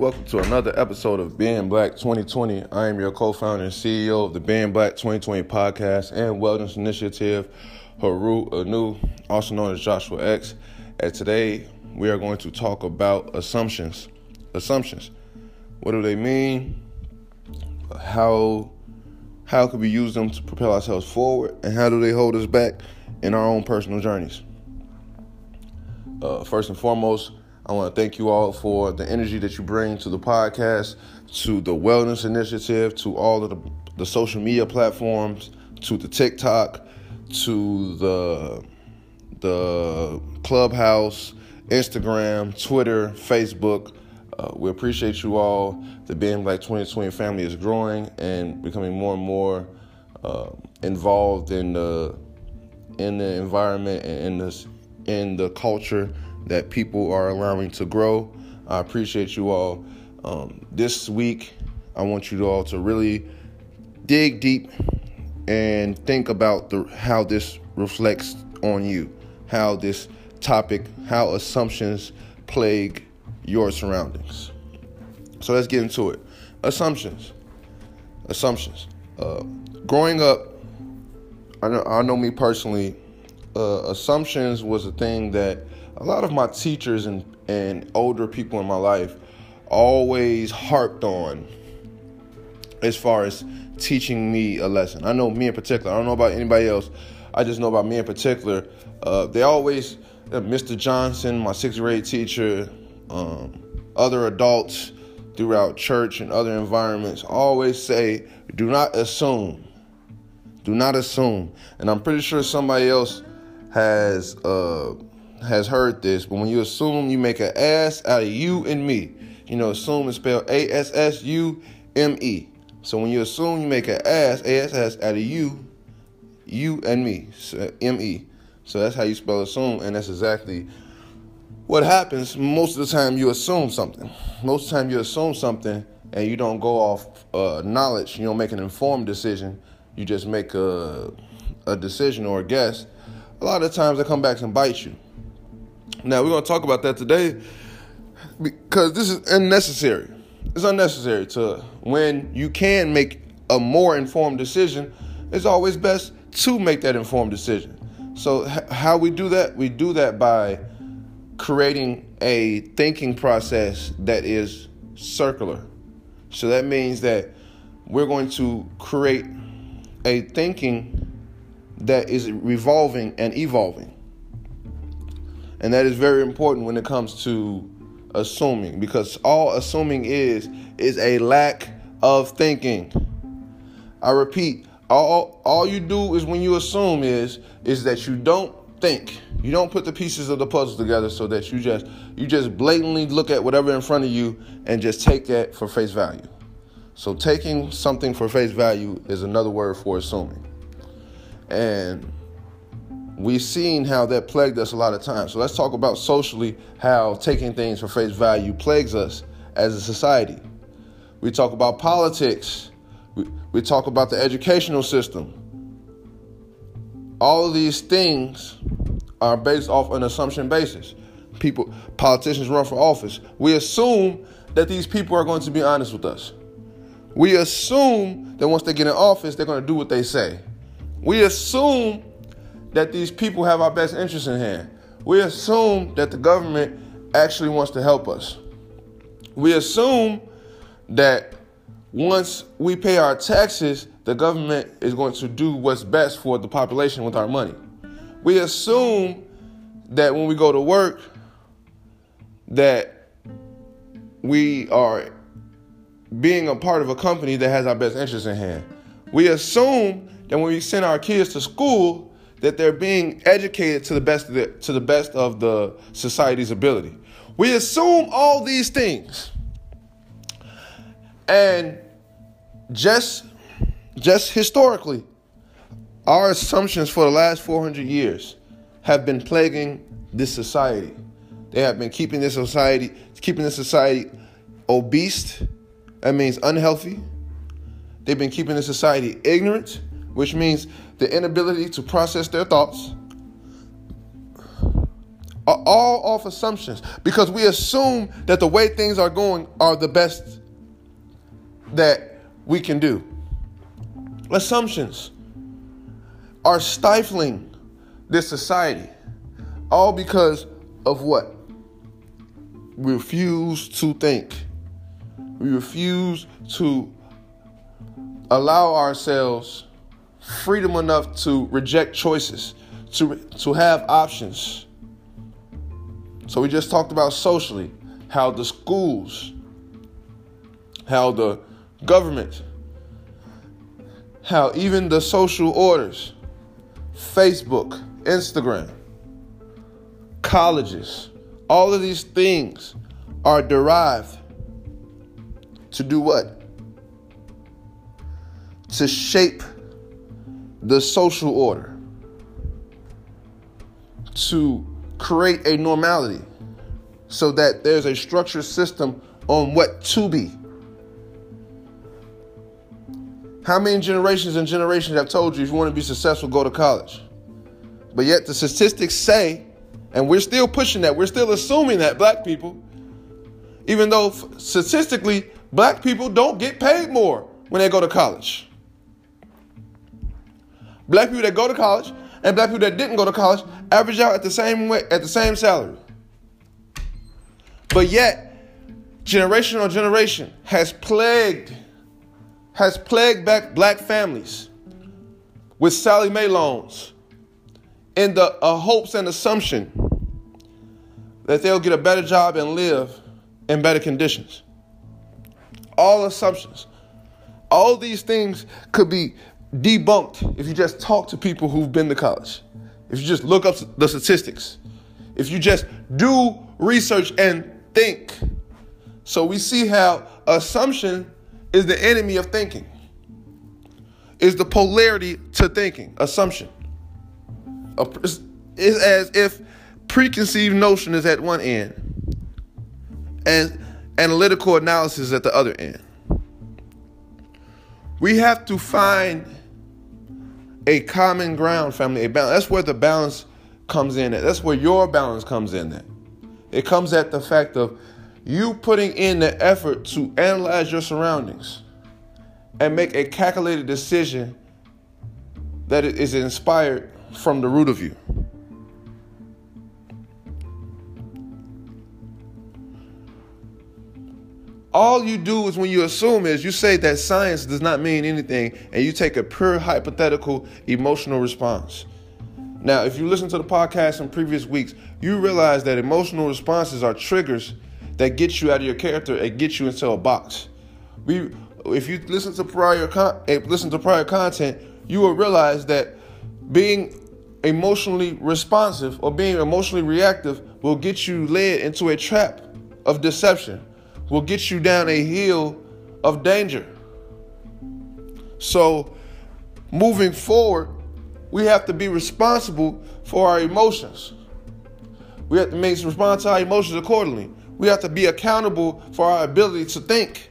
Welcome to another episode of Being Black 2020. I am your co-founder and CEO of the Being Black 2020 podcast and wellness initiative, Haru Anu, also known as Joshua X. And today we are going to talk about assumptions. Assumptions. What do they mean? How can we use them to propel ourselves forward? And how do they hold us back in our own personal journeys? First and foremost, I want to thank you all for the energy that you bring to the podcast, to the wellness initiative, to all of the social media platforms, to the TikTok, to the Clubhouse, Instagram, Twitter, Facebook. We appreciate you all. The Being Black 2020 family is growing and becoming more and more involved in the environment and in the culture that people are allowing to grow. I appreciate you all. This week, I want you all to really dig deep and think about how this reflects on you, how this topic, how assumptions plague your surroundings. So let's get into it. Assumptions. Growing up, I know me personally, assumptions was a thing that a lot of my teachers and older people in my life always harped on as far as teaching me a lesson. I know me in particular. I don't know about anybody else. I just know about me in particular. They always, Mr. Johnson, my sixth grade teacher, other adults throughout church and other environments always say, do not assume. Do not assume. And I'm pretty sure somebody else has heard this, but when you assume, you make an ass out of you and me. You know, assume is spelled ASSUME. So when you assume, you make an ass out of you and me, so ME. So that's how you spell assume, and that's exactly what happens. Most of the time you assume something. Most of the time you assume something and you don't go off knowledge. You don't make an informed decision. You just make a decision or a guess. A lot of times they come back and bite you. Now, we're going to talk about that today because this is unnecessary. It's unnecessary when you can make a more informed decision, it's always best to make that informed decision. So how we do that? We do that by creating a thinking process that is circular. So that means that we're going to create a thinking that is revolving and evolving. And that is very important when it comes to assuming, because all assuming is a lack of thinking. I repeat, all you do is when you assume is that you don't think. You don't put the pieces of the puzzle together so that you just blatantly look at whatever in front of you and just take that for face value. So taking something for face value is another word for assuming. And we've seen how that plagued us a lot of times. So let's talk about socially how taking things for face value plagues us as a society. We talk about politics. We talk about the educational system. All of these things are based off an assumption basis. Politicians run for office. We assume that these people are going to be honest with us. We assume that once they get in office, they're going to do what they say. We assume that these people have our best interests in hand. We assume that the government actually wants to help us. We assume that once we pay our taxes, the government is going to do what's best for the population with our money. We assume that when we go to work, that we are being a part of a company that has our best interests in hand. We assume that when we send our kids to school, that they're being educated to the best of the society's ability. We assume all these things. And just historically, our assumptions for the last 400 years have been plaguing this society. They have been keeping this society obese. That means unhealthy. They've been keeping this society ignorant, which means the inability to process their thoughts. are all off assumptions because we assume that the way things are going are the best that we can do. Assumptions are stifling this society, all because of what? We refuse to think. We refuse to allow ourselves freedom enough to reject choices, to have options. So we just talked about socially, how the schools, how the government, how even the social orders, Facebook, Instagram, colleges, all of these things are derived to do what? To shape the social order, to create a normality so that there's a structured system on what to be. How many generations and generations have told you if you want to be successful, go to college? But yet the statistics say, and we're still pushing that, we're still assuming that black people, even though statistically black people don't get paid more when they go to college. Black people that go to college and black people that didn't go to college average out at the same salary. But yet, generation on generation has plagued back black families with Sallie Mae loans in the hopes and assumption that they'll get a better job and live in better conditions. All assumptions. All these things could be debunked if you just talk to people who've been to college. If you just look up the statistics. If you just do research and think. So we see how assumption is the enemy of thinking. Is the polarity to thinking. Assumption. It's as if preconceived notion is at one end and analytical analysis at the other end. We have to find a common ground, family, a balance. That's where the balance comes in at. That's where your balance comes in at. It comes at the fact of you putting in the effort to analyze your surroundings and make a calculated decision that is inspired from the root of you. All you do is when you assume is you say that science does not mean anything and you take a pure hypothetical emotional response. Now, if you listen to the podcast in previous weeks, you realize that emotional responses are triggers that get you out of your character and get you into a box. If you listen to prior content, you will realize that being emotionally responsive or being emotionally reactive will get you led into a trap of deception, will get you down a hill of danger. So, moving forward, we have to be responsible for our emotions. We have to respond to our emotions accordingly. We have to be accountable for our ability to think.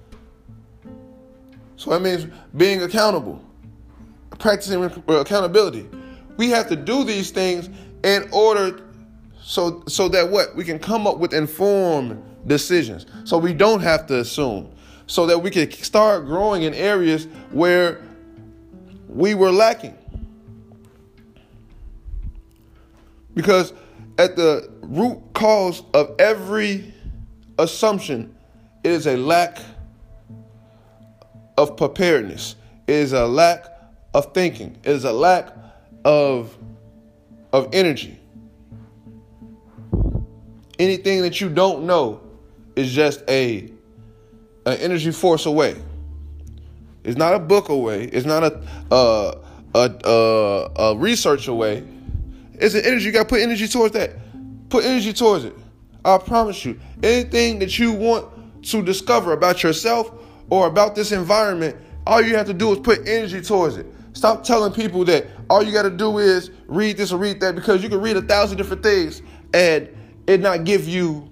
So that means being accountable, practicing accountability. We have to do these things in order so that what? We can come up with informed decisions. So we don't have to assume. So that we can start growing in areas where we were lacking. Because at the root cause of every assumption, it is a lack of preparedness. It is a lack of thinking. It is a lack of energy. Anything that you don't know is just an energy force away. It's not a book away. It's not a research away. It's an energy. You got to put energy towards that. Put energy towards it. I promise you. Anything that you want to discover about yourself or about this environment, all you have to do is put energy towards it. Stop telling people that all you got to do is read this or read that, because you can read 1,000 different things and it not give you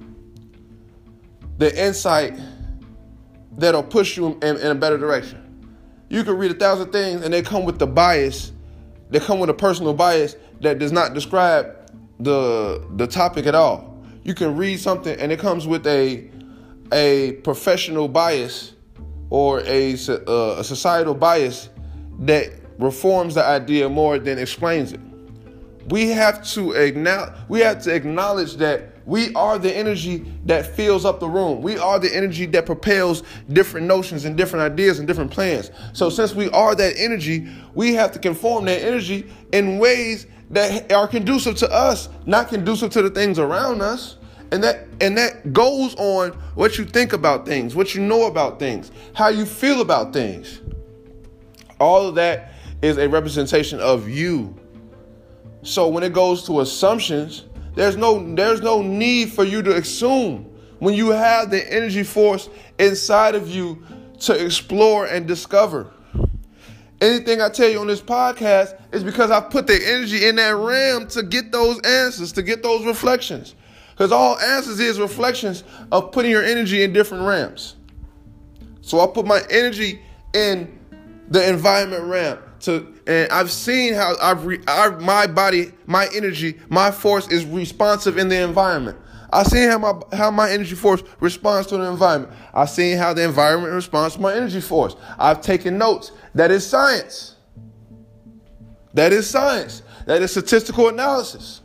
the insight that'll push you in a better direction. You can read 1,000 things and they come with the bias. They come with a personal bias that does not describe the topic at all. You can read something and it comes with a professional bias or a societal bias that reforms the idea more than explains it. We have to acknowledge that we are the energy that fills up the room. We are the energy that propels different notions and different ideas and different plans. So since we are that energy, we have to conform that energy in ways that are conducive to us, not conducive to the things around us. And that goes on what you think about things, what you know about things, how you feel about things. All of that is a representation of you. So when it goes to assumptions, there's no need for you to assume when you have the energy force inside of you to explore and discover. Anything I tell you on this podcast is because I put the energy in that realm to get those answers, to get those reflections. Because all answers is reflections of putting your energy in different realms. So I put my energy in the environment realm. And I've seen how my body, my energy, my force is responsive in the environment. I've seen how my energy force responds to the environment. I've seen how the environment responds to my energy force. I've taken notes. That is science. That is science. That is statistical analysis.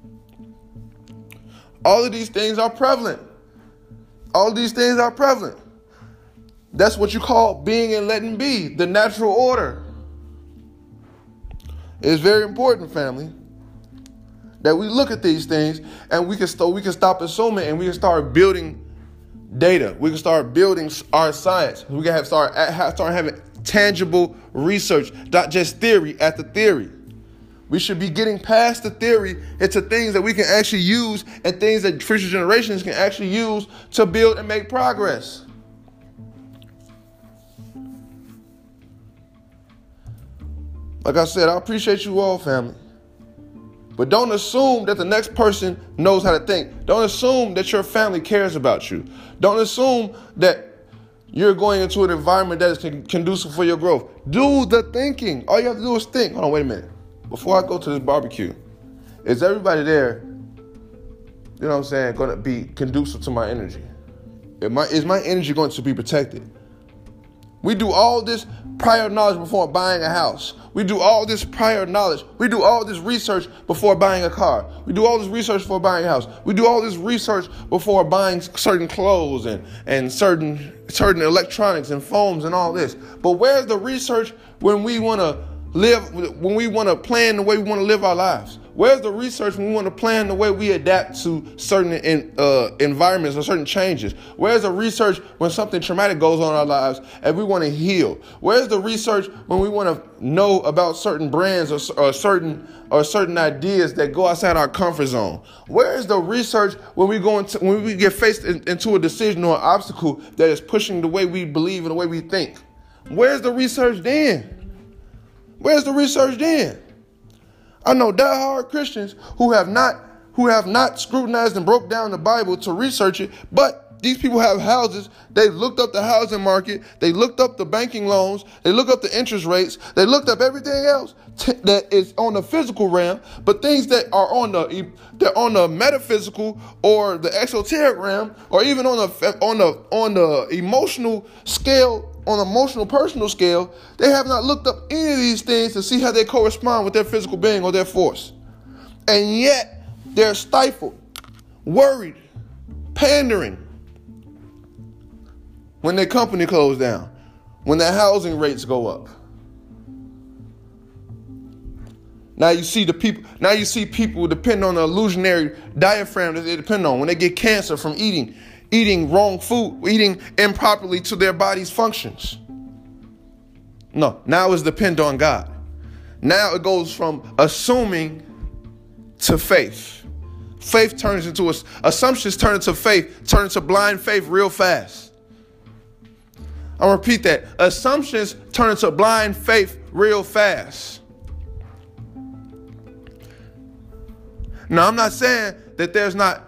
All of these things are prevalent. All of these things are prevalent. That's what you call being and letting be, the natural order. It's very important, family, that we look at these things and we can stop assuming and we can start building data. We can start building our science. We can start having tangible research, not just theory at the theory. We should be getting past the theory into things that we can actually use and things that future generations can actually use to build and make progress. Like I said, I appreciate you all, family. But don't assume that the next person knows how to think. Don't assume that your family cares about you. Don't assume that you're going into an environment that is conducive for your growth. Do the thinking. All you have to do is think. Hold on, wait a minute. Before I go to this barbecue, is everybody there, you know what I'm saying, going to be conducive to my energy? Is my energy going to be protected? We do all this prior knowledge before buying a house. We do all this prior knowledge. We do all this research before buying a car. We do all this research before buying a house. We do all this research before buying certain clothes and certain electronics and phones and all this. But where's the research when we want to live, when we want to plan the way we want to live our lives? Where's the research when we want to plan the way we adapt to certain environments or certain changes? Where's the research when something traumatic goes on in our lives and we want to heal? Where's the research when we want to know about certain brands or certain ideas that go outside our comfort zone? Where's the research when we get faced into a decision or an obstacle that is pushing the way we believe and the way we think? Where's the research then? Where's the research then? I know diehard Christians who have not scrutinized and broke down the Bible to research it, but these people have houses. They looked up the housing market. They looked up the banking loans. They looked up the interest rates. They looked up everything else that is on the physical realm, but things that are on the metaphysical or the esoteric realm, or even on the emotional scale. On an emotional, personal scale, they have not looked up any of these things to see how they correspond with their physical being or their force. And yet, they're stifled, worried, pandering when their company closed down, when their housing rates go up. Now you see people depend on the illusionary diaphragm that they depend on when they get cancer from eating wrong food, eating improperly to their body's functions. No, now it's depend on God. Now it goes from assuming to faith. Faith turns into assumptions turn into faith, turn into blind faith real fast. I'll repeat that. Assumptions turn into blind faith real fast. Now, I'm not saying that there's not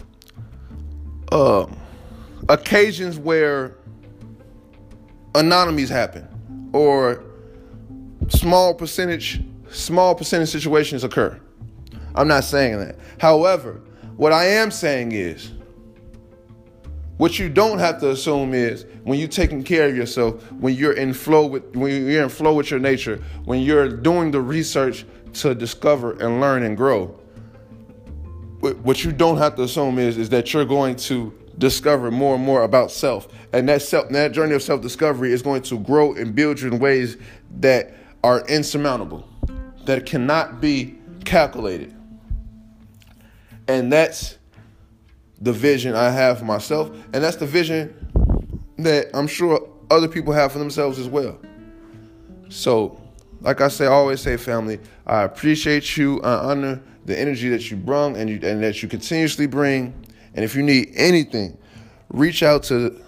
occasions where anomalies happen or small percentage situations occur. I'm not saying that. However, what I am saying is, what you don't have to assume is when you're taking care of yourself, when you're in flow with your nature, when you're doing the research to discover and learn and grow, what you don't have to assume is that you're going to discover more and more about self. And that journey of self-discovery is going to grow and build you in ways that are insurmountable, that cannot be calculated. And that's the vision I have for myself, and that's the vision that I'm sure other people have for themselves as well. So, like I always say, family, I appreciate you. I honor the energy that you brung and that you continuously bring. And if you need anything, reach out to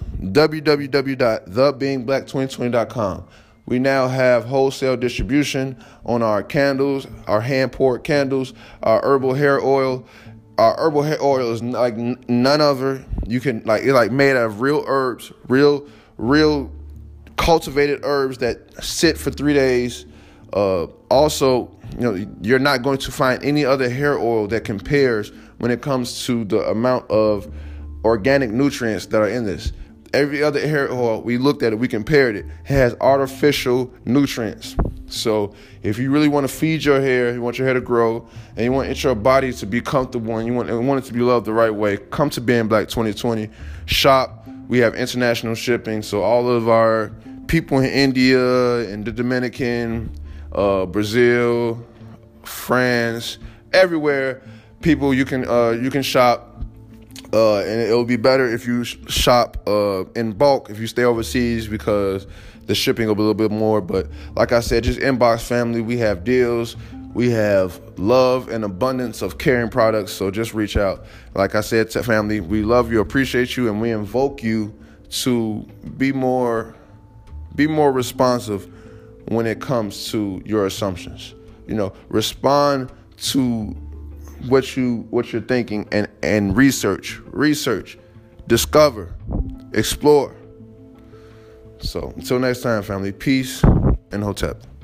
www.thebeingBlack2020.com. We now have wholesale distribution on our candles, our hand-poured candles, our herbal hair oil. Our herbal hair oil is like none other. You can it's made out of real herbs, real cultivated herbs that sit for 3 days. Also, you're not going to find any other hair oil that compares when it comes to the amount of organic nutrients that are in this. Every other hair oil, we looked at it, we compared it, has artificial nutrients. So if you really want to feed your hair, you want your hair to grow, and you want your body to be comfortable, and you want it to be loved the right way, come to Being Black 2020. Shop. We have international shipping, so all of our people in India and the Dominican, Brazil, France, everywhere, people you can shop. And it'll be better if you shop in bulk if you stay overseas, because the shipping will be a little bit more. But like I said, just inbox, family. We have deals. We have love and abundance of caring products. So just reach out. Like I said to family, we love you, appreciate you, and we invoke you to be more responsive when it comes to your assumptions. Respond to what you're thinking and research, discover, explore. So until next time, family, peace and Hotep.